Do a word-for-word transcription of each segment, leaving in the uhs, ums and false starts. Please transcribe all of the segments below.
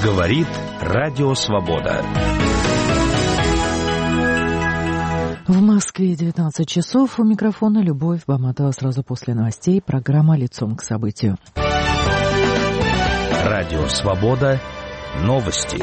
Говорит Радио Свобода. В Москве девятнадцать часов. У микрофона Любовь Баматова. Сразу после новостей программа «Лицом к событию». Радио Свобода. Новости.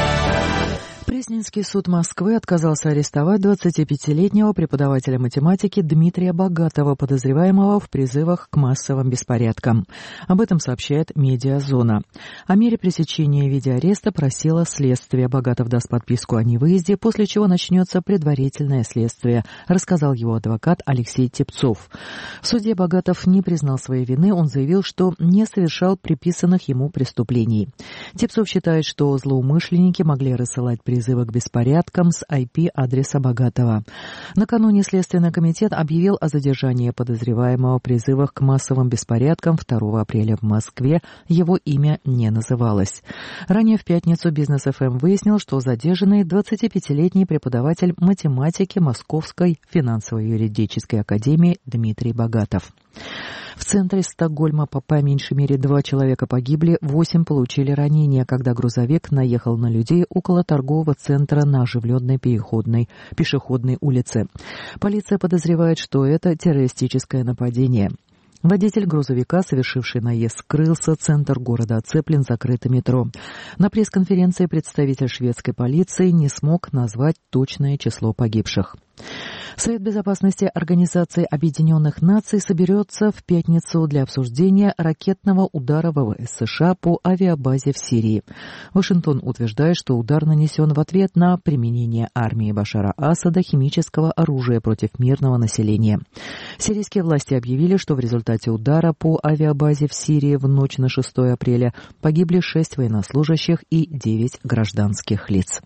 Пресненский суд Москвы отказался арестовать двадцатипятилетнего преподавателя математики Дмитрия Богатова, подозреваемого в призывах к массовым беспорядкам. Об этом сообщает «Медиазона». О мере пресечения в виде ареста просило следствие. Богатов даст подписку о невыезде, после чего начнется предварительное следствие, рассказал его адвокат Алексей Тепцов. В суде Богатов не признал своей вины, он заявил, что не совершал приписанных ему преступлений. Тепцов считает, что злоумышленники могли рассылать призывы призыва к беспорядкам с ай пи-адреса Богатова. Накануне Следственный комитет объявил о задержании подозреваемого в призывах к массовым беспорядкам второго апреля в Москве. Его имя не называлось. Ранее в пятницу Бизнес эф эм выяснил, что задержанный двадцатипятилетний преподаватель математики Московской финансово-юридической академии Дмитрий Богатов. В центре Стокгольма по меньшей мере два человека погибли, восемь получили ранения, когда грузовик наехал на людей около торгового центра на оживленной переходной пешеходной улице. Полиция подозревает, что это террористическое нападение. Водитель грузовика, совершивший наезд, скрылся, центр города оцеплен, закрыто метро. На пресс-конференции представитель шведской полиции не смог назвать точное число погибших. Совет безопасности Организации Объединенных Наций соберется в пятницу для обсуждения ракетного удара вэ вэ эс США по авиабазе в Сирии. Вашингтон утверждает, что удар нанесен в ответ на применение армией Башара Асада химического оружия против мирного населения. Сирийские власти объявили, что в результате удара по авиабазе в Сирии в ночь на шестое апреля погибли шесть военнослужащих и девять гражданских лиц.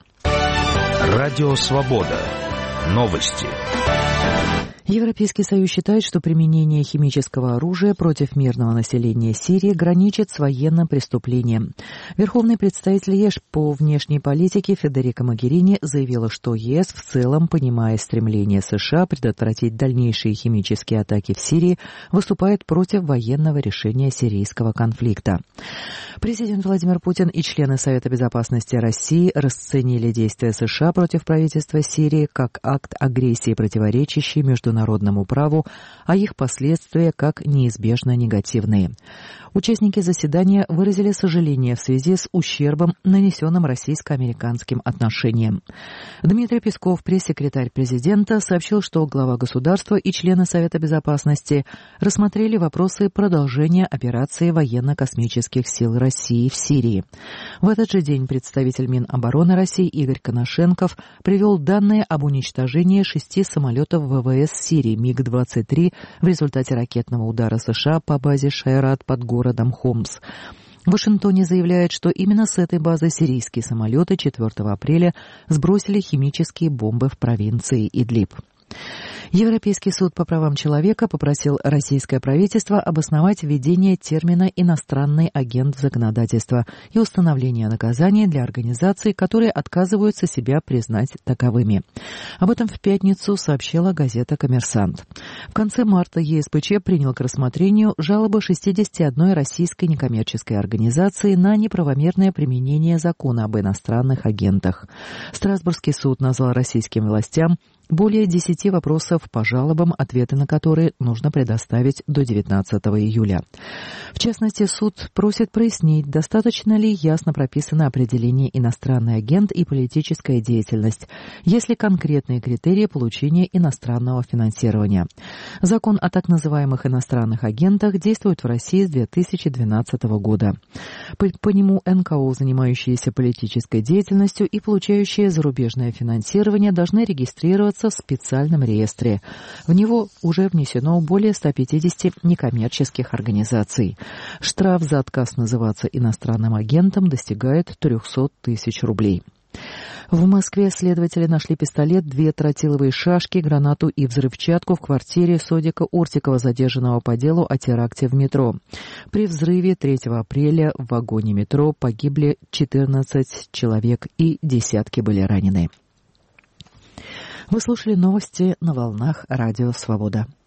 Радио Свобода. Новости. Европейский Союз считает, что применение химического оружия против мирного населения Сирии граничит с военным преступлением. Верховный представитель ЕС по внешней политике Федерико Могерини заявила, что ЕС в целом, понимая стремление США предотвратить дальнейшие химические атаки в Сирии, выступает против военного решения сирийского конфликта. Президент Владимир Путин и члены Совета безопасности России расценили действия США против правительства Сирии как акт агрессии, противоречащий международному народному праву, а их последствия как неизбежно негативные. Участники заседания выразили сожаление в связи с ущербом, нанесенным российско-американским отношениям. Дмитрий Песков, пресс-секретарь президента, сообщил, что глава государства и члены Совета безопасности рассмотрели вопросы продолжения операции военно-космических сил России в Сирии. В этот же день представитель Минобороны России Игорь Коношенков привел данные об уничтожении шести самолетов вэ вэ эс Сирии миг двадцать три в результате ракетного удара США по базе Шайрат под городом Хомс. В Вашингтоне заявляют, что именно с этой базы сирийские самолеты четвёртого апреля сбросили химические бомбы в провинции Идлиб. Европейский суд по правам человека попросил российское правительство обосновать введение термина «иностранный агент» в законодательство и установление наказания для организаций, которые отказываются себя признать таковыми. Об этом в пятницу сообщила газета «Коммерсант». В конце марта е эс пэ че принял к рассмотрению жалобы шестидесяти одной российской некоммерческой организации на неправомерное применение закона об иностранных агентах. Страсбургский суд назвал российским властям более десяти вопросов по жалобам, ответы на которые нужно предоставить до девятнадцатого июля. В частности, суд просит прояснить, достаточно ли ясно прописано определение «иностранный агент» и «политическая деятельность», есть ли конкретные критерии получения иностранного финансирования. Закон о так называемых иностранных агентах действует в России с две тысячи двенадцатого года. По, по нему эн ка о, занимающиеся политической деятельностью и получающие зарубежное финансирование, должны регистрироваться в специальном реестре. В него уже внесено более ста пятидесяти некоммерческих организаций. Штраф за отказ называться иностранным агентом достигает трехсот тысяч рублей. В Москве следователи нашли пистолет, две тротиловые шашки, гранату и взрывчатку в квартире Содика Ортикова, задержанного по делу о теракте в метро. При взрыве третьего апреля в вагоне метро погибли четырнадцать человек и десятки были ранены. Вы слушали новости на волнах Радио Свобода.